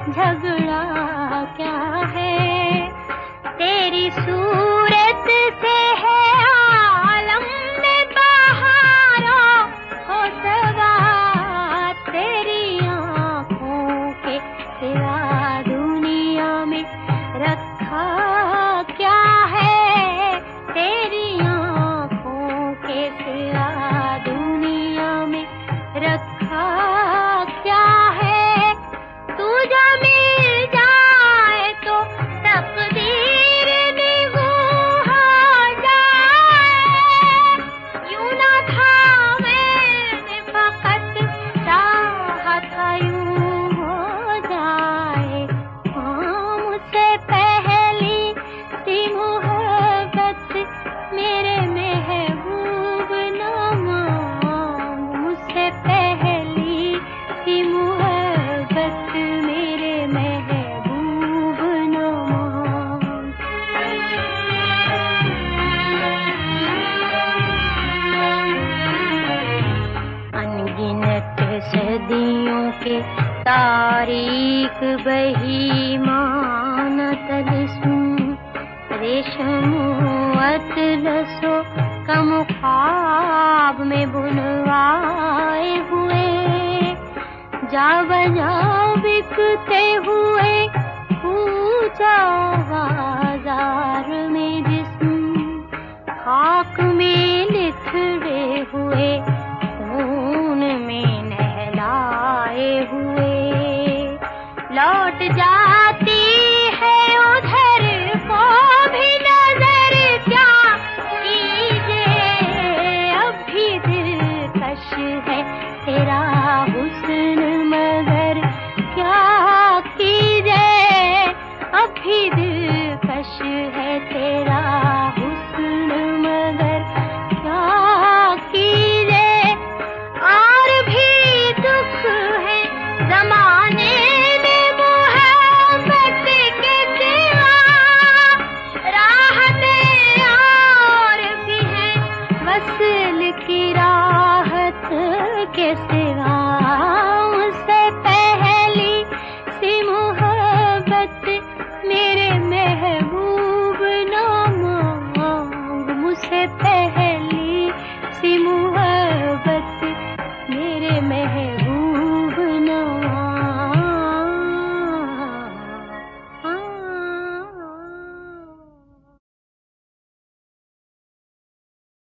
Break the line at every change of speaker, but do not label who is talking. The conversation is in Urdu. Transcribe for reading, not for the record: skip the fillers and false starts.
جھگڑا کیا ہے، تیری صورت سے ہے عالم میں بہاروں ہو سوا، تیری آنکھوں کے سوا دنیا میں رکھا کیا ہے، تیری آنکھوں کے سوا دنیا میں رکھا کیا ہے، تو جو مل جائے تو تقدیر نگوں ہو جائے، یوں نہ تھا میں فقط چاہت یوں ہو جائے، مجھ سے پہلی سی محبت میرے محبوب نہ مانگ، مجھ سے پہلی سی محبت میرے محبوب نہ مانگ۔ انگنت صدیوں کے تاریک بہیمان طلسم، ریشم و اطلس و کم خواب میں بنوائے ہوئے، جا بجا بکتے ہوئے کوچہ بازار میں جسم، خاک میں لتھڑے ہوئے خون میں نہلائے ہوئے، لوٹ جاتی ہے ادھر کو بھی نظر کیا کیجے، اب بھی دلکش ہے تیرا حسن مگر کیا کیجے، اب بھی دلکش ہے تیرا حسن مگر کیا کیجے، اور بھی دکھ ہے زمانے میں محبت کے سوا، راحتیں اور بھی ہیں وصل کی راحت کے سوا، اس سے پہلی سی محبت میرے محبوب نہ مانگ، مجھ سے پہلی سی محبت